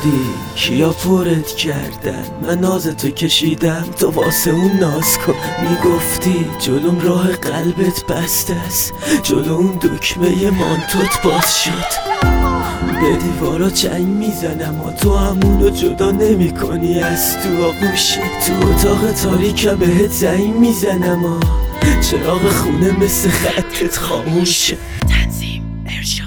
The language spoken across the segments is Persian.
بودی کیا پرت کردن، من ناز تو کشیدم تو واسه اون ناز کن. میگفتی جلوم راه قلبت بسته است، جلو اون دکمه مانتوت باز شد. به دیوارا چنگ میزنم و تو همونو جدا نمی کنی از تو آغوشه. تو اتاق تاریکم بهت زنگ میزنم و چراغ خونه مثل خطت خاموشه. تنظیم ارشاد.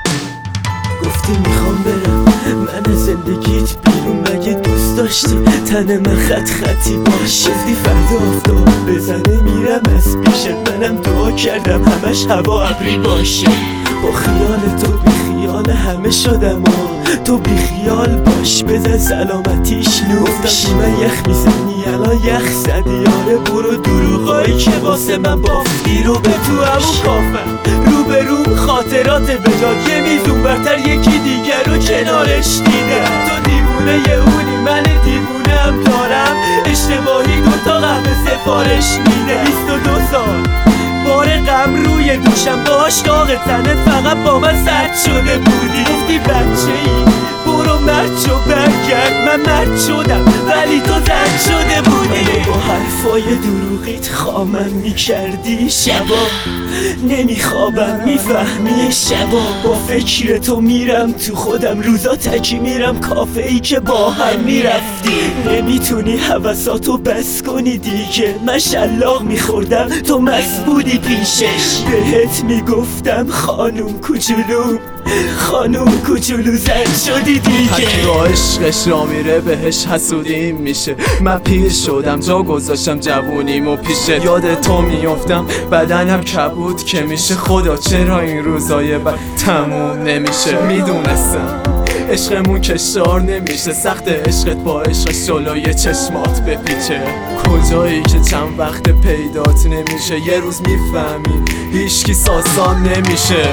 گفتی میخوام برم من زندگیت بیرون، مگه دوست داشتی تن من خط خطی باشه؟ گفتی فردا آفتاب بزنه میرم از پیشت، منم دعا کردم همش هوا ابری باشه. با خیال تو بی خیال همه شدم و تو بی خیال باش، بزن سلامتیش نوفتم من یخ میزنی الان یخ زدی. آره برو دروغایی که واسه من بافتی رو به تو همون کافم. رو به روم خاطرات بجاد یه میزون برتر یکی دیگر رو کنارش دیدم. تو دیوونه یه اونی من دیوونه هم دارم، اشتباهی دوتا قهوه سفارش میده. 22 سال بار غم روی دوشم، باش داغ تنت فقط با من سرد شده بودی. گفتی بچه ای برو مرد شو برگرد، من مرد شدم ولی تو زن شده بودی. با حرفای دروغیت خامم میکردی شبا، نمیخوابم میفهمی شبا. با فکر تو میرم تو خودم، روزا تکی میرم کافه ای که با هم میرفتی. نمیتونی حواساتو بس کنی دیگه، من شلاق میخوردم تو مست بودی پیشش. بهت میگفتم خانوم کوچولو، خانوم کوچولو زن شدی دیگه. هرکی با عشقش را میره بهش حسودیم میشه. من پیر شدم جا گذاشتم جوونیمو پیشه. یاد تو میافتم بدنم کبود که میشه. خدا چرا این روزای بد تموم نمیشه؟ میدونستم عشقمون کشار نمیشه، سخت عشقت با عشق شلوی چشمات بپیچه. کجایی که چند وقت پیدات نمیشه، یه روز میفهمی هیچکی ساسان نمیشه.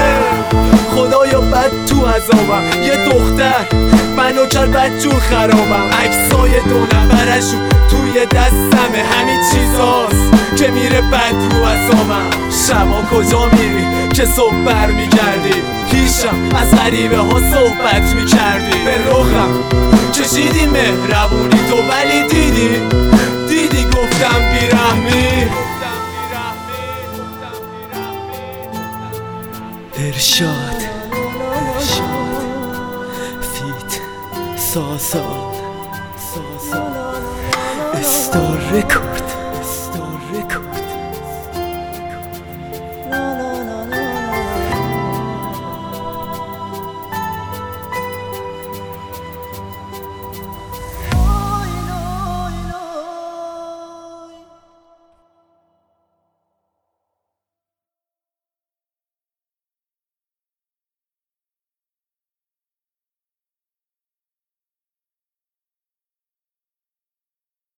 خدایا بد تو عذابم، یه دختر منو کرد بدجور خرابم. عکسای دو نفرشون توی دستمه، همین چیزاست که میره بد رو عذابم. شبا کجا میری که صبح بر میگردی؟ پیشم از غریبه ها صحبت میکردی. به رخم کشیدی مهربونی تو، ولی دیدی گفتم بیرحمی. ارشاد فیت سازان استار رکورد.